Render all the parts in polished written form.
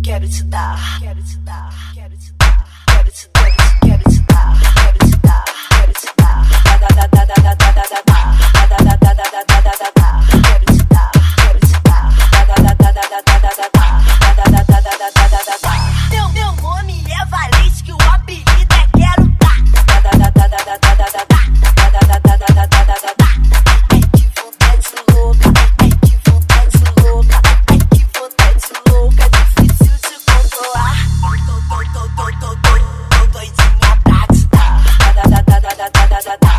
quero te dar, quero te dar, quero te dar, quero te dar, quero te dar, quero te dar, quero te dar, quero te dar, quero te dar, Meu nome é Valente, que o apelido é Quero Dar. Ai que vontade louca, ai que vontade louca, ai que vontade louca, difícil de controlar. Tô doidinha pra te dar. Tô doidinha pra te dar.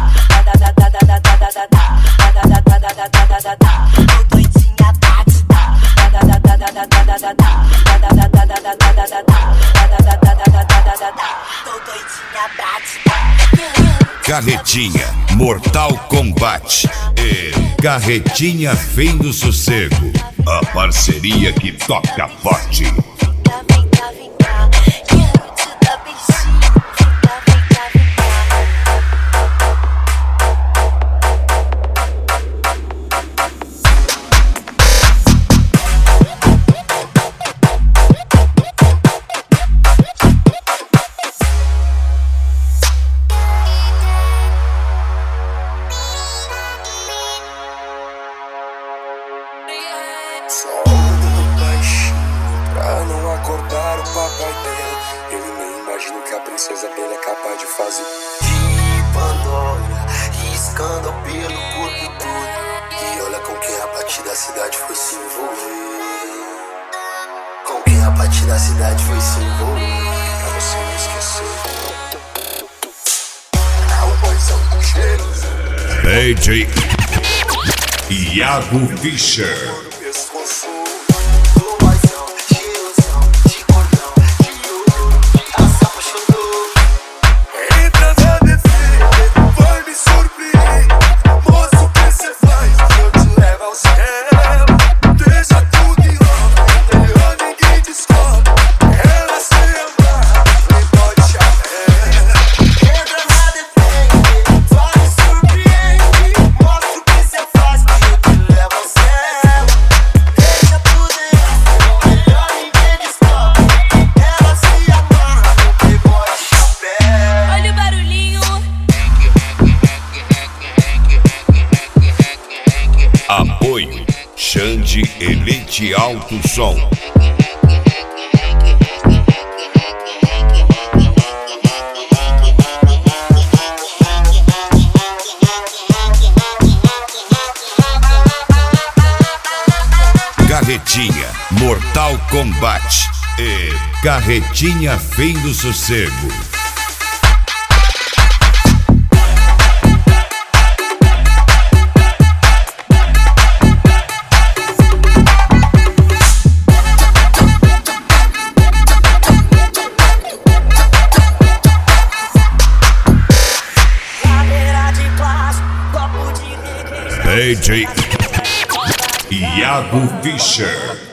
Carretinha, Mortal Kombat e Carretinha Fim do Sossego, a parceria que toca forte. Vem cá, quero te dar beijinho. Vem cá, vem cá. Só ando baixinho pra não acordar o papai dela. Ele nem imagina que a princesa Bela é capaz de fazer. De Pandora, riscando pelo corpo todo. E olha com quem a parte da cidade foi se envolver. Com quem a parte da cidade foi se envolver. Pra você não esquecer. É o boizão do cheiro. DJ Iago Fischer. Apoio Xande Elite Alto Som. Carretinha, Mortal Kombat e Carretinha Fim do Sossego. DJ Iago Fischer.